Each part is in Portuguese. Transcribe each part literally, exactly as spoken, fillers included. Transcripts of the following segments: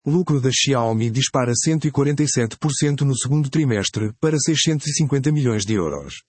Lucro da Xiaomi dispara cento e quarenta e sete por cento no segundo trimestre para seiscentos e cinquenta milhões de euros.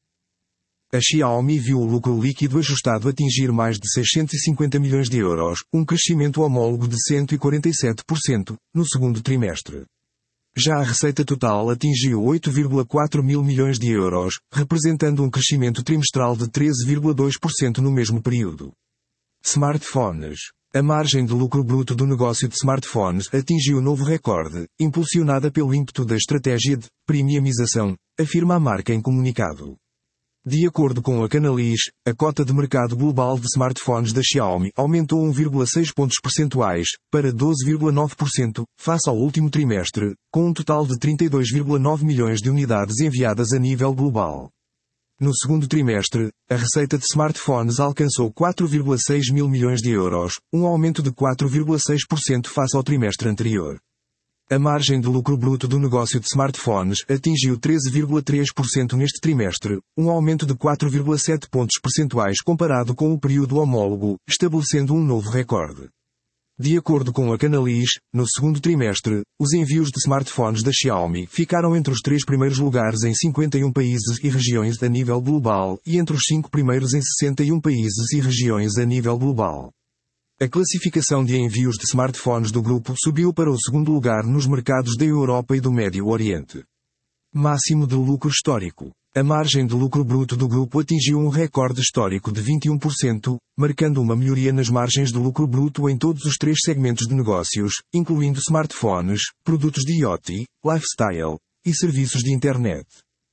A Xiaomi viu o lucro líquido ajustado atingir mais de seiscentos e cinquenta milhões de euros, um crescimento homólogo de cento e quarenta e sete por cento, no segundo trimestre. Já a receita total atingiu oito vírgula quatro mil milhões de euros, representando um crescimento trimestral de treze vírgula dois por cento no mesmo período. Smartphones. A margem de lucro bruto do negócio de smartphones atingiu novo recorde, impulsionada pelo ímpeto da estratégia de premiumização, afirma a marca em comunicado. De acordo com a Canalys, a cota de mercado global de smartphones da Xiaomi aumentou um vírgula seis pontos percentuais, para doze vírgula nove por cento, face ao último trimestre, com um total de trinta e dois vírgula nove milhões de unidades enviadas a nível global. No segundo trimestre, a receita de smartphones alcançou quatro vírgula seis mil milhões de euros, um aumento de quatro vírgula seis por cento face ao trimestre anterior. A margem de lucro bruto do negócio de smartphones atingiu treze vírgula três por cento neste trimestre, um aumento de quatro vírgula sete pontos percentuais comparado com o período homólogo, estabelecendo um novo recorde. De acordo com a Canalys, no segundo trimestre, os envios de smartphones da Xiaomi ficaram entre os três primeiros lugares em cinquenta e um países e regiões a nível global e entre os cinco primeiros em sessenta e um países e regiões a nível global. A classificação de envios de smartphones do grupo subiu para o segundo lugar nos mercados da Europa e do Médio Oriente. Máximo de lucro histórico. A margem de lucro bruto do grupo atingiu um recorde histórico de vinte e um por cento, marcando uma melhoria nas margens de lucro bruto em todos os três segmentos de negócios, incluindo smartphones, produtos de IoT, lifestyle e serviços de internet.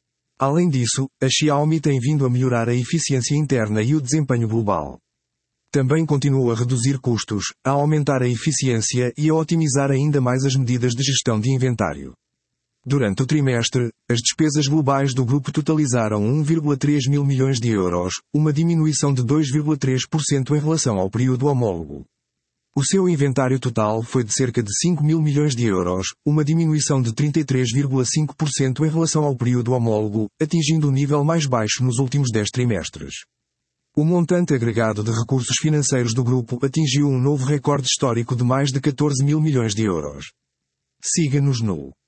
Além disso, a Xiaomi tem vindo a melhorar a eficiência interna e o desempenho global. Também continua a reduzir custos, a aumentar a eficiência e a otimizar ainda mais as medidas de gestão de inventário. Durante o trimestre, as despesas globais do grupo totalizaram um vírgula três mil milhões de euros, uma diminuição de dois vírgula três por cento em relação ao período homólogo. O seu inventário total foi de cerca de cinco mil milhões de euros, uma diminuição de trinta e três vírgula cinco por cento em relação ao período homólogo, atingindo o nível mais baixo nos últimos dez trimestres. O montante agregado de recursos financeiros do grupo atingiu um novo recorde histórico de mais de catorze mil milhões de euros. Siga-nos no